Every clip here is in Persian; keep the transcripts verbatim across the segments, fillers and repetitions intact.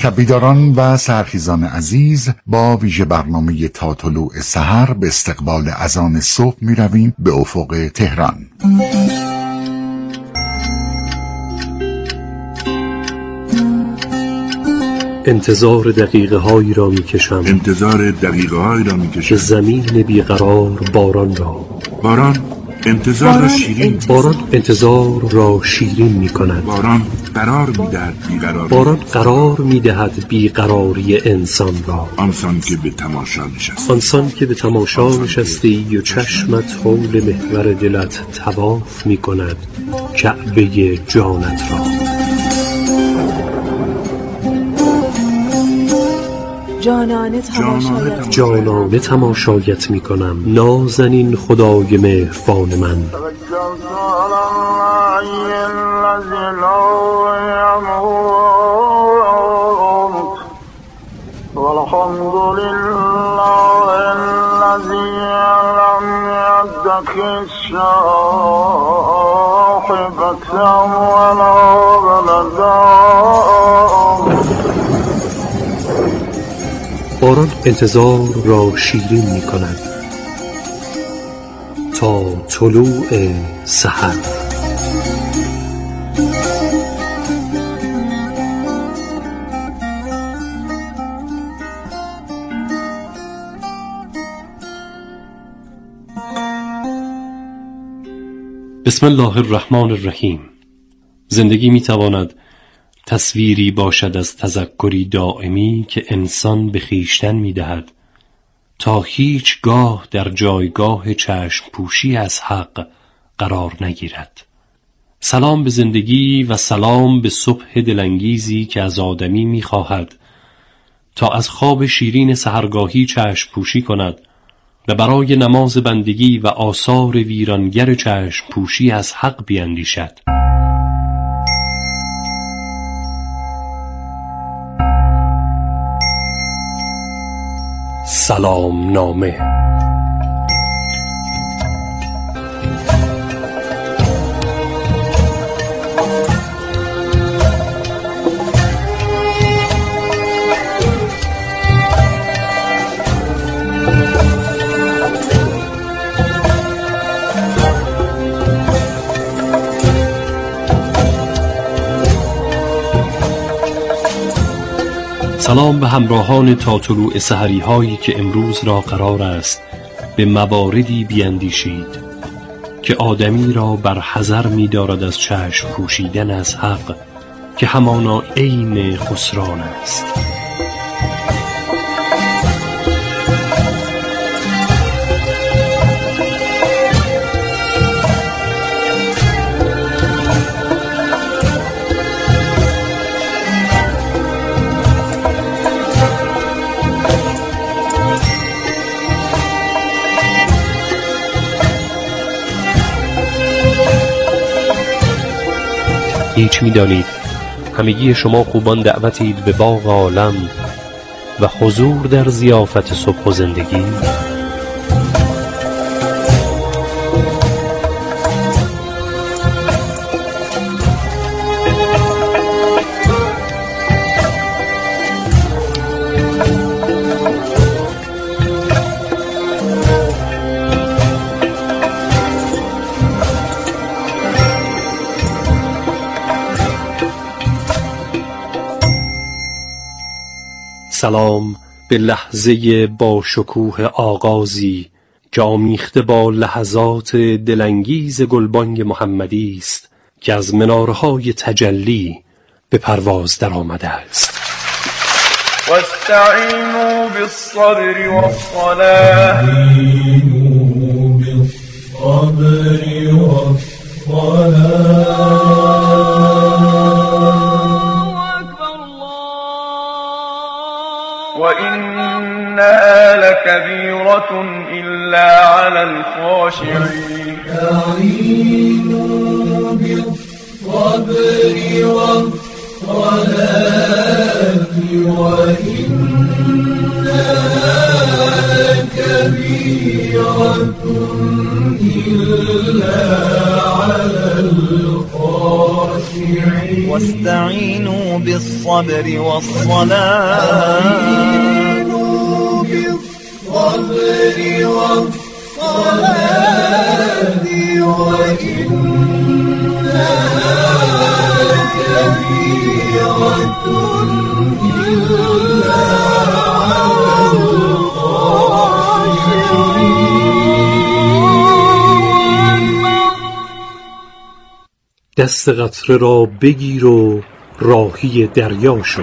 شب‌بیداران و سحرخیزان عزیز، با ویژه برنامه تا طلوع سحر به استقبال اذان صبح می رویم به افق تهران. انتظار دقیقه هایی را می کشم انتظار دقیقه هایی را می کشم که زمین بیقرار باران را باران انتظار باران را شیرین انتظار. باران انتظار را شیرین می کند. باران قرار می دهد بیقراری باران قرار می دهد بیقراری انسان را. آنسان که به تماشا نشست آنسان که به تماشا نشستی و چشمت حول محور دلت طواف می کند کعبه جانت را. جانانه تماشایت جانانه تماشایت می کنم نازنین خدای مهربان من. والحمد لله الذي لم يتخذ صاحبة ولا ولدا. باران انتظار را شیرین می کند تا طلوع سحر. بسم الله الرحمن الرحیم. زندگی می تواند تصویری باشد از تذکری دائمی که انسان به خویشتن می دهد تا هیچ گاه در جایگاه چشم پوشی از حق قرار نگیرد. سلام به زندگی و سلام به صبح دلانگیزی که از آدمی می خواهد تا از خواب شیرین سحرگاهی چشم پوشی کند و برای نماز بندگی و آثار ویرانگر چشم پوشی از حق بیندیشد. سلام نامه. سلام به همراهان تا طلوع سحری هایی که امروز را قرار است به مواردی بیندیشید که آدمی را بر حذر می دارد از چشم پوشیدن از حق که همانا عین خسران است. هیچ می دانید همگی شما خوبان دعوتید به باغ عالم و حضور در ضیافت صبح و زندگی. سلام به لحظه با شکوه آغازی که آمیخته با لحظات دلانگیز گلبانگ محمدی است که از منارهای تجلی به پرواز در آمده است. واستعینوا بالصبر والصلاة وإنها لكبيرة إلا على الخاشعين. استعينوا بالصبر والصلاة وإنها لكبيرة إلا على الخاشعين. واستعینوا بالصبر والصلاة بالصبر والصلاة وإنها لكبيرة إلا على الخاشعين. دست قطره را بگیر و راهی دریا شو.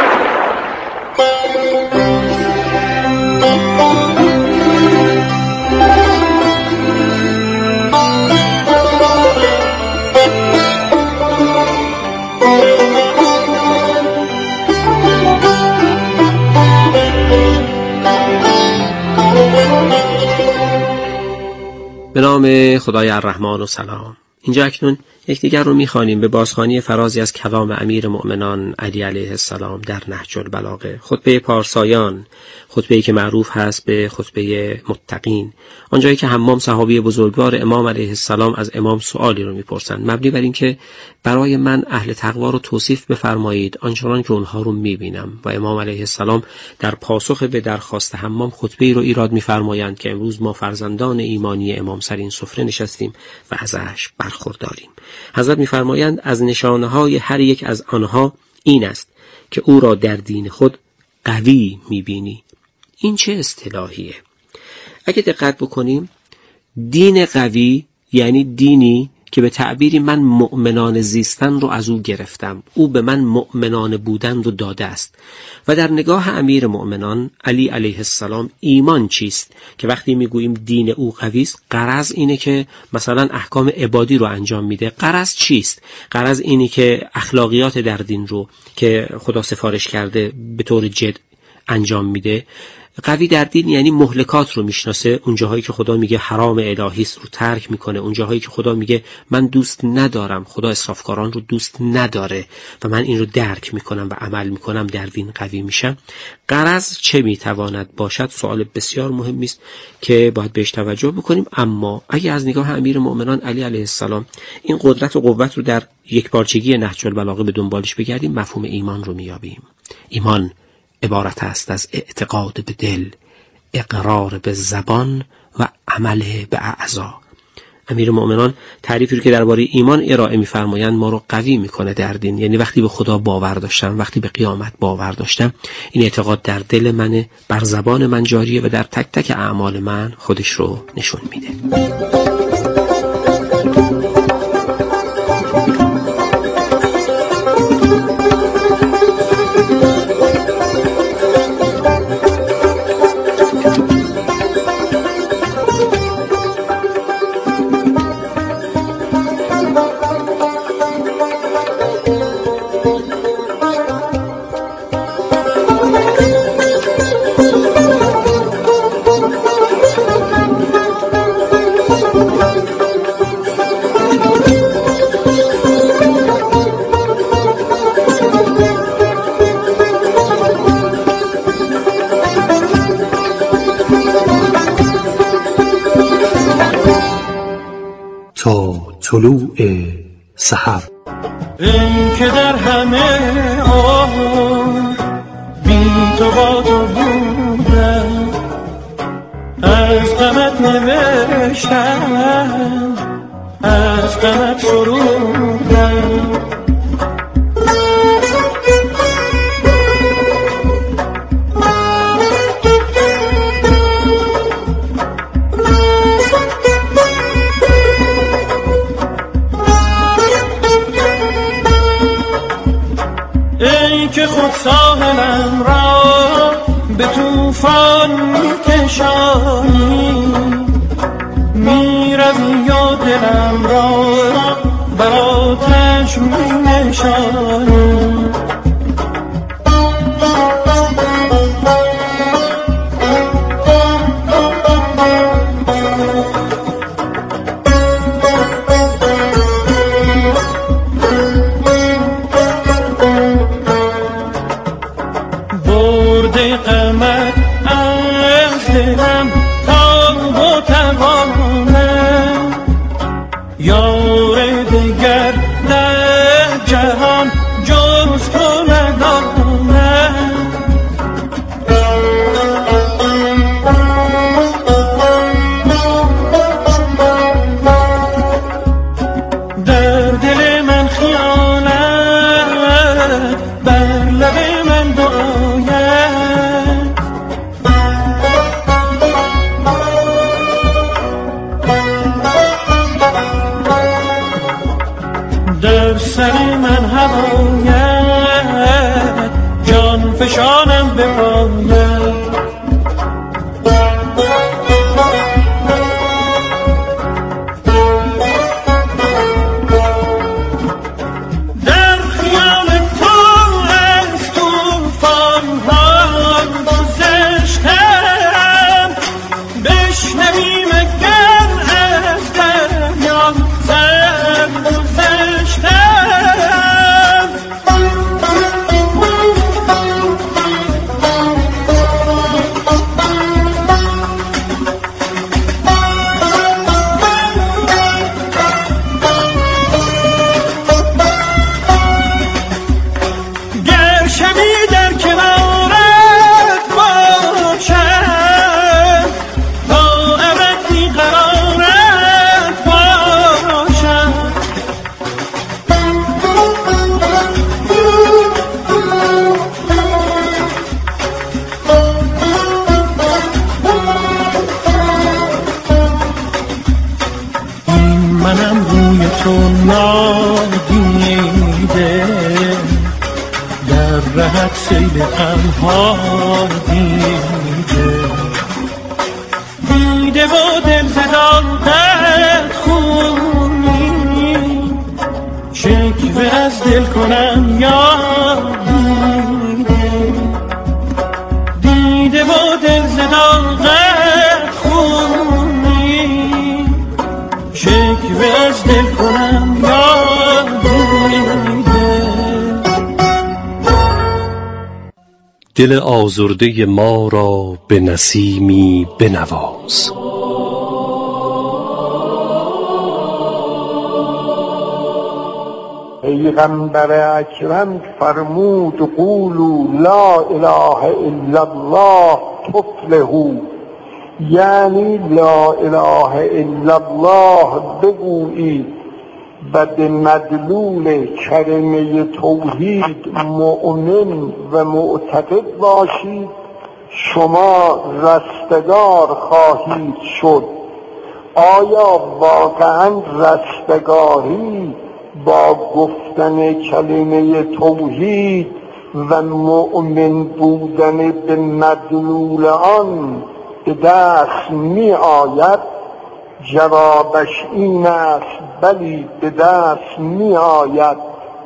به نام خدای الرحمن و سلام. اینجا اکنون یکدیگر رو می‌خوانیم به بازخوانی فرازی از کلام امیر مؤمنان علی علیه السلام در نهج البلاغه، خطبه پارسایان، خطبه‌ای که معروف هست به خطبه متقین، آنجایی که حمام صحابی بزرگوار امام علیه السلام از امام سوالی رو می‌پرسند مبنی بر اینکه برای من اهل تقوا رو توصیف بفرمایید آنچنان که اونها رو می‌بینم، و امام علیه السلام در پاسخ به درخواست حمام خطبه‌ای رو ایراد می‌فرمایند که امروز ما فرزندان ایمانی امام سر این سفره نشستیم و ازش برخورداریم. حضرت می‌فرمایند از نشانه‌های هر یک از آنها این است که او را در دین خود قوی می‌بینی. این چه اصطلاحیه؟ اگه دقت بکنیم، دین قوی یعنی دینی که به تعبیری من مؤمنان زیستن رو از او گرفتم، او به من مؤمنان بودن رو داده است. و در نگاه امیر مؤمنان علی علیه السلام ایمان چیست؟ که وقتی میگوییم دین او قوی است، غرض اینه که مثلا احکام عبادی رو انجام میده. غرض چیست؟ غرض اینه که اخلاقیات در دین رو که خدا سفارش کرده به طور جد انجام میده. قوی در دین یعنی مهلکات رو میشناسه، اون جاهایی که خدا میگه حرام الهی است رو ترک میکنه، اون جاهایی که خدا میگه من دوست ندارم، خدا اسرافکاران رو دوست نداره و من این رو درک میکنم و عمل میکنم، در دین قوی میشم. غرض چه میتواند باشد؟ سوال بسیار مهمی است که باید بهش توجه بکنیم. اما اگه از نگاه امیر مؤمنان علی علیه السلام این قدرت و قوت رو در یک پارچگی نهج البلاغه به دنبالش بگردیم، مفهوم ایمان رو میابیم. ایمان عبارت است از اعتقاد به دل، اقرار به زبان و عمل به اعضا. امیر مؤمنان تعریفی رو که درباره ایمان ارائه می‌فرمایند ما رو قوی می‌کنه در دین. یعنی وقتی به خدا باور داشتم، وقتی به قیامت باور داشتم، این اعتقاد در دل منه، بر زبان من جاریه و در تک تک اعمال من خودش رو نشون میده. تا طلوع سحر. این که در همه آه بی تو با تو بودم، از غمت نوشتم، از غمت سرودم. که خود ساحلم را به طوفان میکشانی، میروی و دلم را بر آتش مینشانی. در سر من هوایت جان فشانم به پایت. سیل غمها دیده دیده و دل زداقت خونی شکوه از دل کنم یاد دیده دیده و دل زداقت خونی شکوه از دل کنم یاد دیده. دل آزرده ما را به نسیمی بنواز. پیغمبر اکرم فرمود قولوا لا اله الا الله تفلحوا، یعنی لا اله الا الله بگویید و به مدلول کلمه توحید مؤمن و معتقد باشید، شما رستگار خواهید شد. آیا واقعا رستگاری با گفتن کلمه توحید و مؤمن بودن به مدلول آن به دست می آید؟ جوابش این است بلی به دست می آید.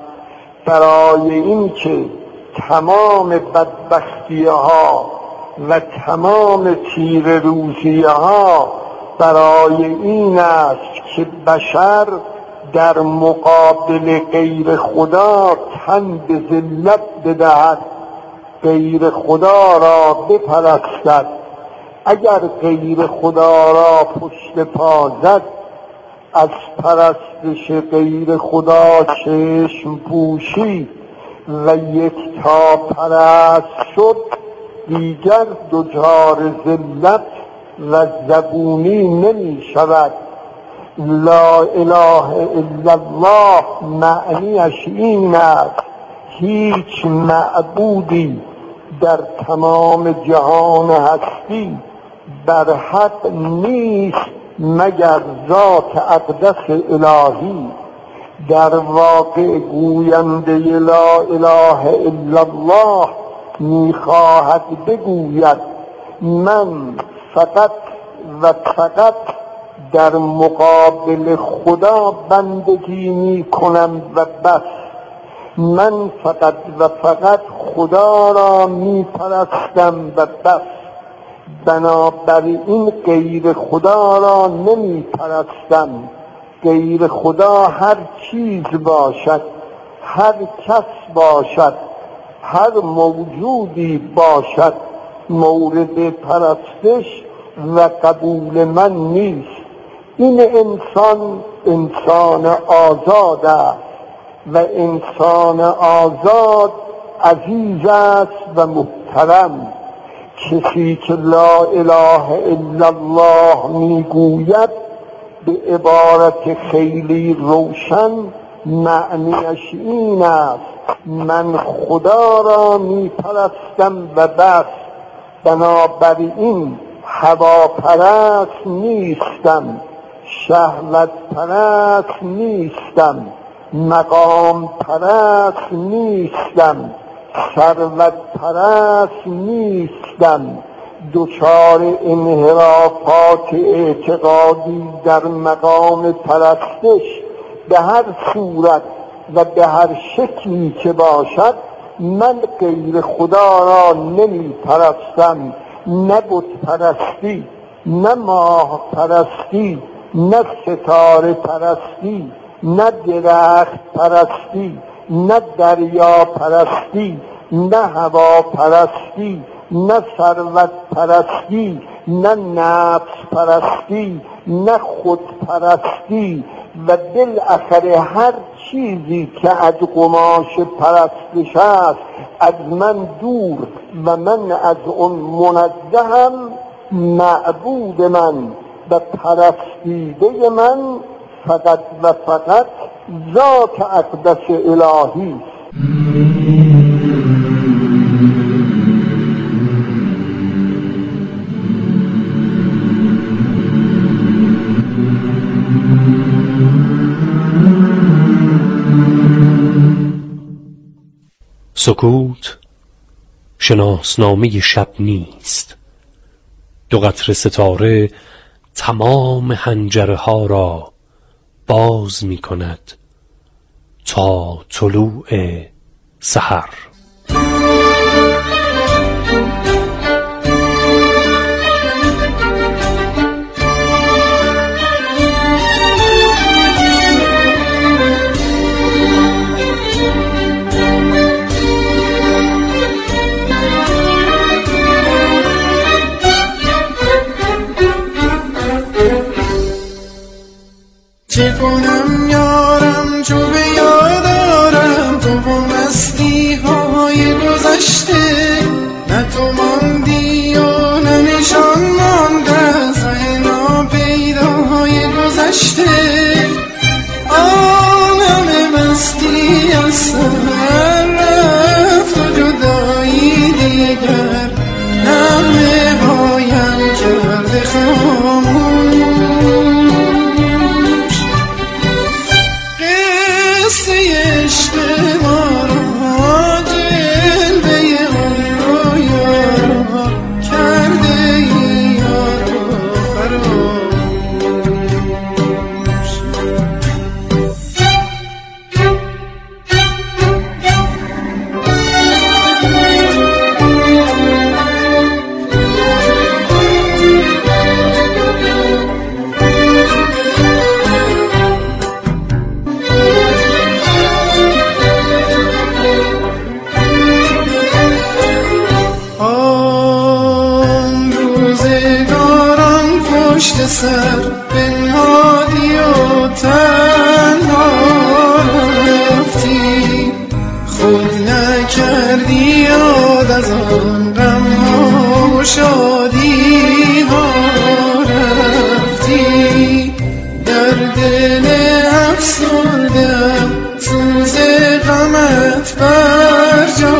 برای اینکه تمام بدبختی ها و تمام تیر روزی ها برای این است که بشر در مقابل غیر خدا تن به ذلت بدهد، غیر خدا را بپرستد. اگر غیر خدا را پشت پا زد، از پرستش غیر خدا چشم پوشی و یک تا پرست شد، دیگر دچار ذلت و زبونی نمی شود. لا اله الا الله معنیش این است هیچ معبودی در تمام جهان هستی بر حق نیست مگر ذات اقدس الهی. در واقع گوینده لا اله الا الله میخواهد بگوید من فقط و فقط در مقابل خدا بندگی می کنم و بس. من فقط و فقط خدا را می پرستم و بس. بنابراین غیر خدا را نمی پرستم. غیر خدا هر چیز باشد، هر کس باشد، هر موجودی باشد، مورد پرستش و قبول من نیست. این انسان انسان آزاد است و انسان آزاد عزیز است و محترم. کسی که لا اله الا الله میگوید به عبارت خیلی روشن معنیش این است من خدا را میپرستم و بس. بنابراین هواپرست نیستم، شهوت پرست نیستم، مقام پرست نیستم، ثروت پرست نیستم، دچار انحرافات اعتقادی در مقام پرستش به هر صورت و به هر شکلی که باشد من غیر خدا را نمی پرستم، نه بت پرستی، نه ماه پرستی، نه ستاره پرستی، نه درخت پرستی، نه دریا پرستی، نه هوا پرستی، نه ثروت پرستی، نه نفس پرستی، نه خود پرستی و بالاخره هر چیزی که از قماش پرستش است از من دور و من از اون منزهم. معبود من و پرستیده من فقط و فقط ذات اقدس الهی است. سکوت شناسنامه شب نیست. دو قطره ستاره تمام حنجره ها را باز می کند تا طلوع سحر. چه کنم یارم چو به یادارم تو و مستی های گذشته، نه تو ماندی و نه نشان مانده از ره ناپیدای گذشته. آن همه مستی از سر رفت و جدایی دیگر نغمه هایم کرده خاموش. سر بنهادی و تنها رفتی، خود نکردی یاد از آن غم ها و شادی ها رفتی. در دل افسردم سوز غمت بر جا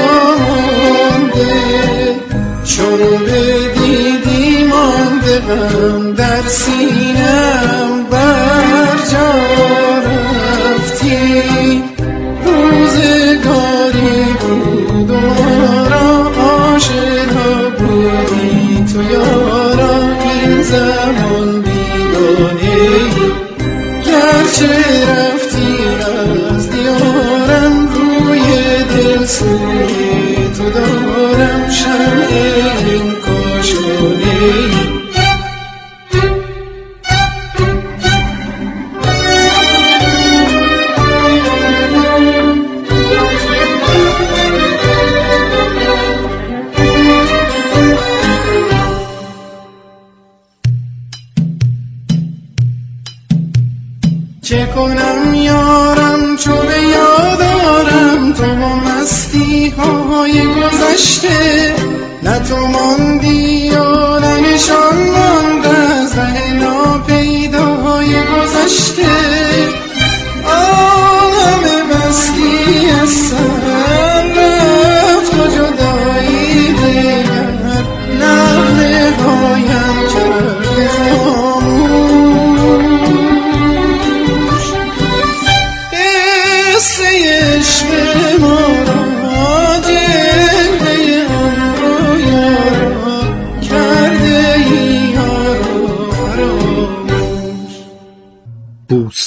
مانده، چون بدیدی مانده غم در سینم بر جا رفتی. روزگاری بود و ما را آشنا بودی تو یارا، این زمان بیگانه گرچه رفتی از دیارم، روی دل سوی تو دارم شمع این کاشانه. چه کنم یارم چو به یادارم تو و مستی های گذشته، نه تو ماندی و نه نشان مانده از ره ناپیدای گذشته. آن همه مستی از سر رفت و جدایی دیگر نغمه هایم کرده خاموش.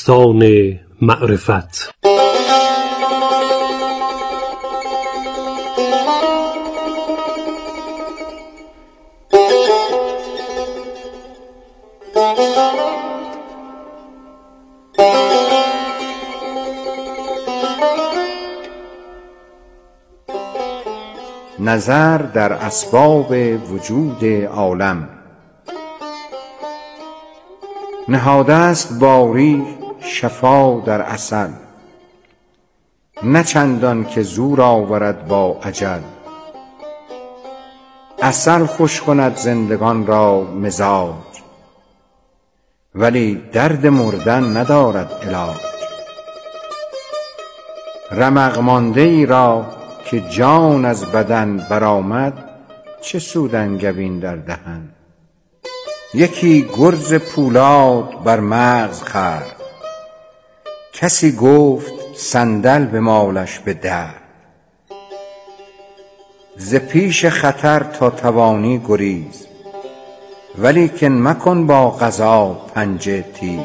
داستان معرفت. نظر در اسباب وجود عالم. نهاده است باری شفا در عسل، نه چندان که زور آورد با اجل. عسل خوش کند زندگان را مزاج، ولی درد مردن ندارد علاج. رمق مانده ای را که جان از بدن برآمد، چه سود انگبین در دهن. یکی گرز پولاد بر مغز خورد، کسی گفت صندل به مالش به درد. ز پیش خطر تا توانی گریز، ولیکن مکن با قضا پنجه تیز.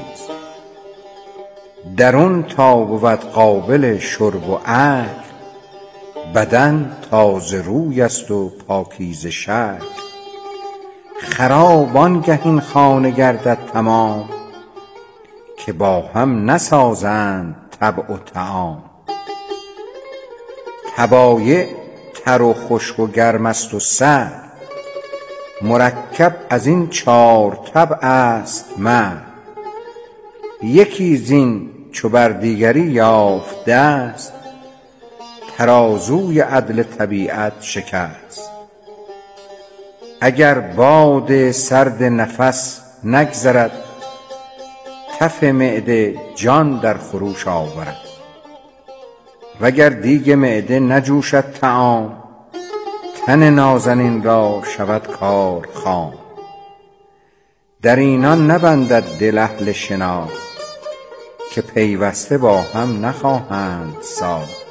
درون تا بود قابل شرب و اکل، بدن تازه روی است و پاکیزه شکل. خراب آنگه این خانه گردد تمام، که با هم نسازند طبع و طعام. طبایع تر و خشک و گرم است و سرد، مرکب از این چار طبع است مرد. یکی زین چو بر دیگری یافت دست، ترازوی عدل طبیعت شکست. اگر باد سرد نفس نگذرد، تف معده جان در خروش آورد. وگر دیگ معده نجوشد طعام، تن نازنین را شود کار خام. در اینان نبندد دل اهل شناخت، که پیوسته با هم نخواهند ساخت.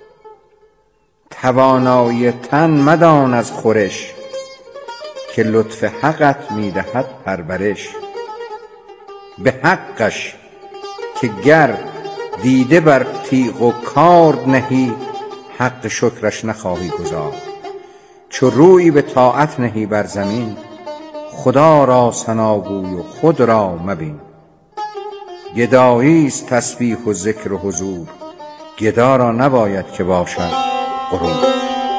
توانایی تن مدان از خورش، که لطف حقت میدهد پرورش. به حقش که گر دیده بر تیغ و کارد نهی، حق شکرش نخواهی گزارد. چو روی به طاعت نهی بر زمین، خدا را ثناگوی و خود را مبین. گدایی است تسبیح و ذکر و حضور، گدا را نباید که باشد غرور.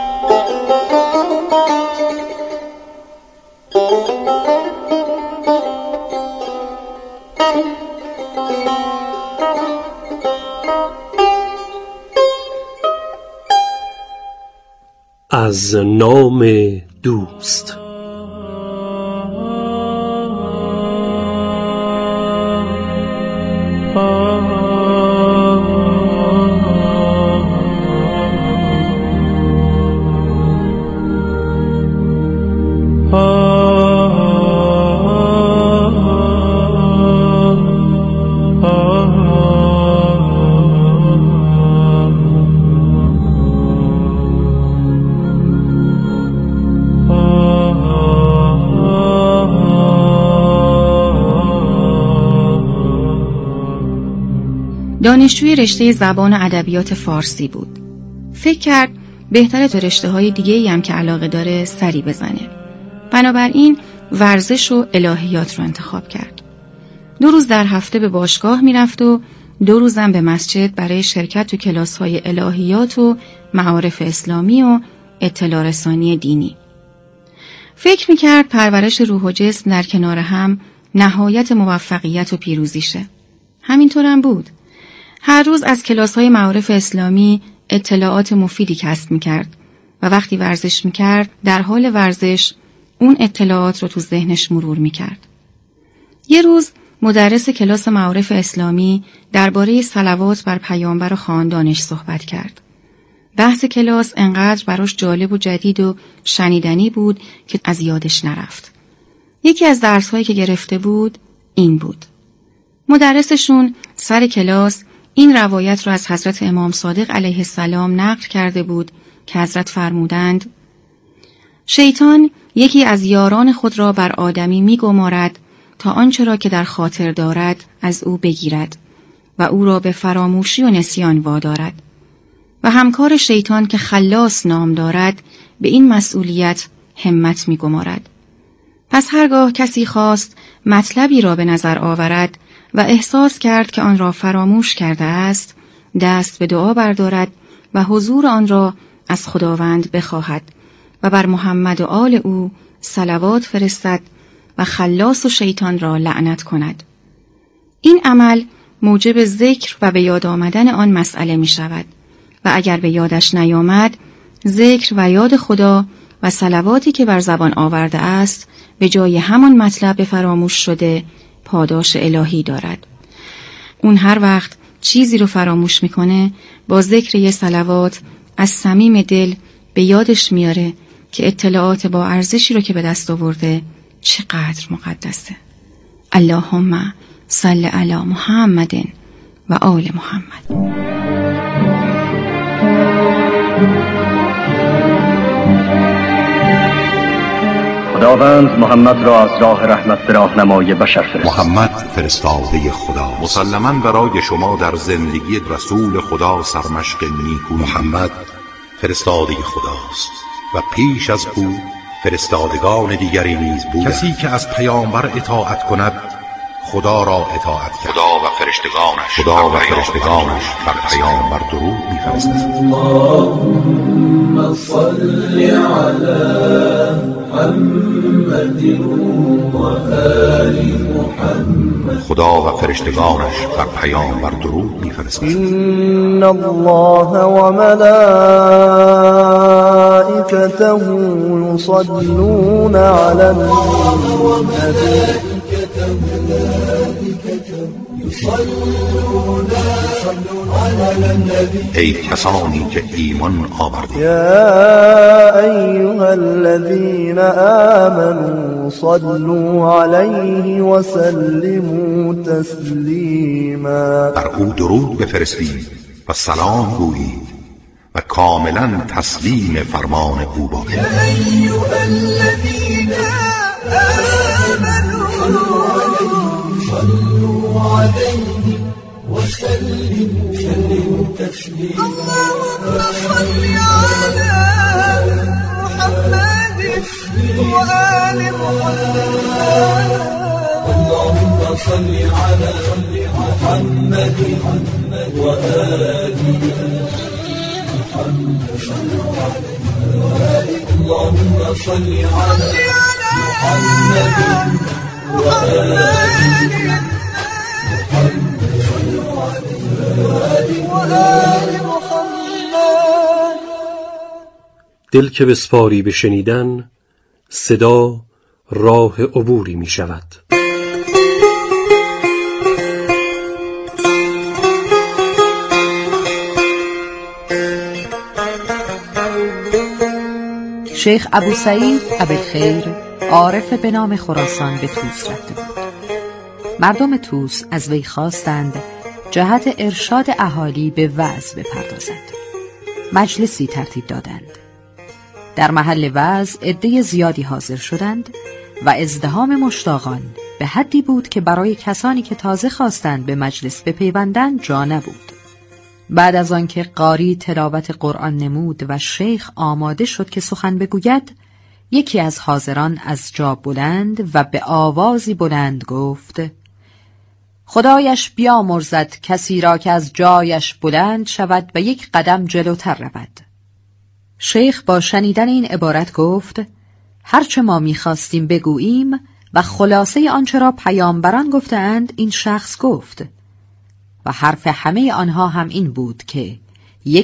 از نام دوست. دانشجوی رشته زبان و ادبیات فارسی بود. فکر کرد بهتره تو رشته‌های دیگه‌ای هم که علاقه داره سری بزنه. بنابراین ورزش و الهیات رو انتخاب کرد. دو روز در هفته به باشگاه میرفت و دو روزم به مسجد برای شرکت تو کلاس‌های الهیات و معارف اسلامی و اطلاع رسانی دینی. فکر میکرد پرورش روح و جسم در کنار هم نهایت موفقیت و پیروزیشه. همینطورم بود. هر روز از کلاس‌های معارف اسلامی اطلاعات مفیدی کسب می‌کرد و وقتی ورزش می‌کرد در حال ورزش اون اطلاعات رو تو ذهنش مرور می‌کرد. یه روز مدرس کلاس معارف اسلامی درباره صلوات بر پیامبر و خاندانش صحبت کرد. بحث کلاس انقدر براش جالب و جدید و شنیدنی بود که از یادش نرفت. یکی از درس‌هایی که گرفته بود این بود. مدرسشون سر کلاس این روایت را از حضرت امام صادق علیه السلام نقل کرده بود که حضرت فرمودند: شیطان یکی از یاران خود را بر آدمی می گمارد تا آنچه را که در خاطر دارد از او بگیرد و او را به فراموشی و نسیان وادارد و همکار شیطان که خلاص نام دارد به این مسئولیت همت می گمارد. پس هرگاه کسی خواست مطلبی را به نظر آورد و احساس کرد که آن را فراموش کرده است، دست به دعا بردارد و حضور آن را از خداوند بخواهد و بر محمد و آل او صلوات فرستد و خلاص و شیطان را لعنت کند. این عمل موجب ذکر و به یاد آمدن آن مسئله می شود و اگر به یادش نیامد، ذکر و یاد خدا و صلواتی که بر زبان آورده است به جای همان مطلب فراموش شده پاداش الهی دارد. اون هر وقت چیزی رو فراموش میکنه با ذکر یه صلوات از صمیم دل به یادش میاره که اطلاعات با ارزشی رو که به دست آورده چقدر مقدسه. اللهم صل علی محمد و آل محمد. خداوند محمد را از راه رحمت به راهنمای بشر فرستاد. محمد فرستاده خدا مسلماً برای شما در زندگی رسول خدا سرمشق نیکو. محمد فرستاده خداست و پیش از او فرستادگان دیگری نیز بود. کسی که از پیامبر اطاعت کند خدا را اطاعت کرد. خدا و فرشتگانش خدا و فرشتگانش بر پیامبر درود می‌فرستند. اللهم صل علی محمد و آل محمد. خدا و فرشتگانش بر پیامبر درود می‌فرستند. ان الله و ملائکته یصلون علی النبی ای کسانی که ایمان آوردید، یا ایها الذین آمنوا صلوا علیه و سلموا تسلیما. بر او درود بفرستید و سلام گویید و کاملا تسلیم فرمان او باشید. یا ایها الذین آمنوا صلوا علیه و سلموا تسلیما. اللهم صل علی محمد و آل محمد. اللهم صل علی محمد و آل محمد. اللهم صل علی محمد و آل محمد. دل که بسپاری به شنیدن، صدا راه عبوری می شود. شیخ ابو سعید ابوالخیر عارف به نام خراسان به توس رفته بود. مردم توس از وی خواستند جهت ارشاد اهالی به وعظ بپردازند. مجلسی ترتیب دادند. در محل وعظ عده زیادی حاضر شدند و ازدحام مشتاقان به حدی بود که برای کسانی که تازه خواستند به مجلس بپیوندند جا نبود. بعد از آنکه قاری تلاوت قرآن نمود و شیخ آماده شد که سخن بگوید، یکی از حاضران از جا بلند و به آوازی بلند گفت: خدایش بیامرزد کسی را که از جایش بلند شود و یک قدم جلوتر رود. شیخ با شنیدن این عبارت گفت: هرچه ما می‌خواستیم بگوییم و خلاصه آنچه را پیامبران گفتند این شخص گفت، و حرف همه آنها هم این بود که